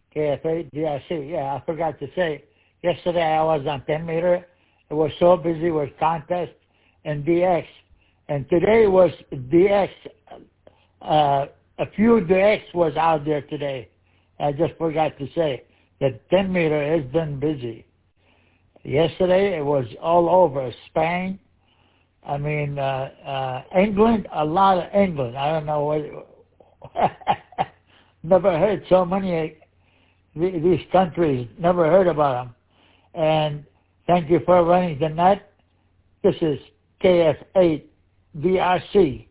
KFA, DRC. Yeah, I forgot to say. Yesterday I was on 10 meter. It was so busy with contest and DX. And today was DX. A few DX was out there today. I just forgot to say that 10 meter has been busy. Yesterday it was all over Spain. I mean, England, a lot of England. I don't know what. Never heard so many these countries. Never heard about them. And thank you for running the net. This is KF8 VRC.